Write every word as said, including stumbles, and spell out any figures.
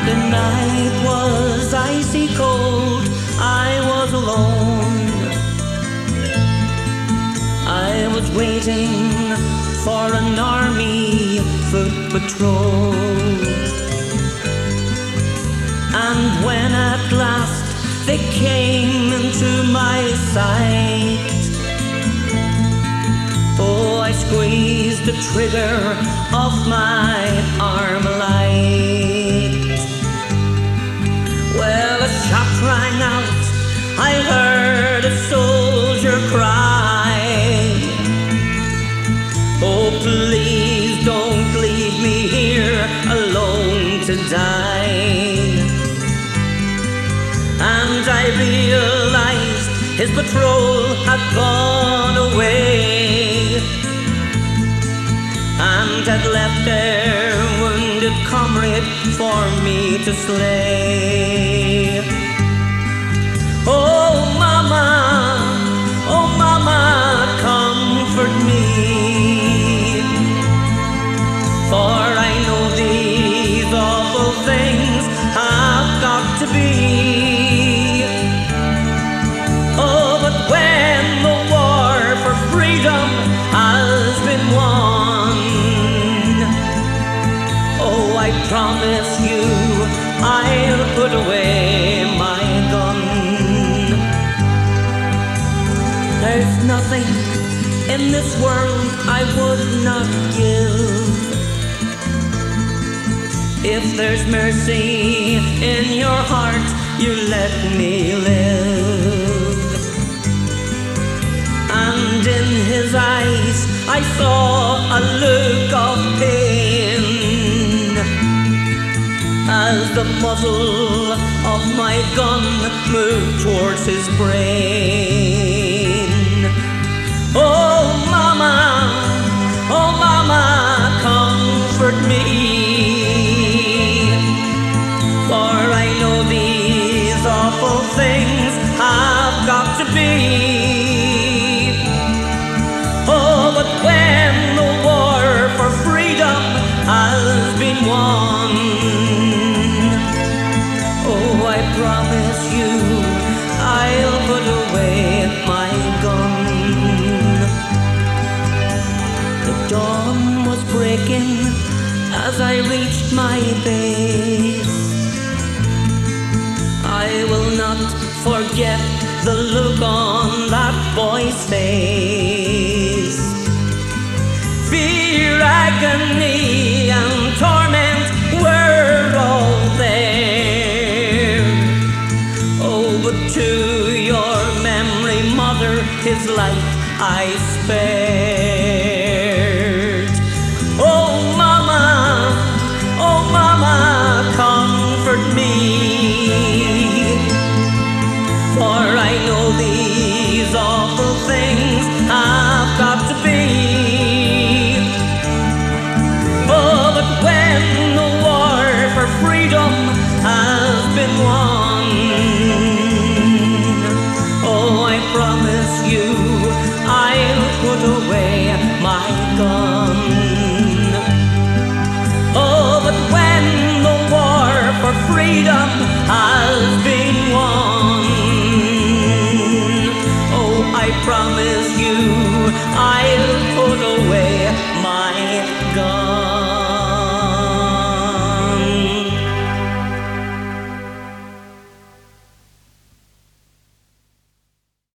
The night was icy cold, I was alone. I was waiting for an army foot patrol. And when at last they came into my sight, oh, I squeezed the trigger of my Armalite. Well, a shot rang out, I heard a soldier cry, oh, please don't leave me here alone to die. And I realized his patrol had gone away and had left their wounded comrade for me to slay. Oh, mama, oh, mama, comfort me, for I know these awful things have got to be. Oh, but when the war for freedom has been won, oh, I promise you I'll put away my gun. There's nothing in this world I would not give. If there's mercy in your heart, you let me live. And in his eyes I saw a look of pain as the muzzle of my gun moved towards his brain. Oh, mama, oh, mama, comfort me, for I know these awful things have got to be. Oh, but when the war for freedom has been won, oh, I promise you I'll put away my gun. The dawn was breaking as I reached my base. I will not forget the look on that boy's face. Fear, agony, and torment were all there. Oh, but to your memory, mother, his life I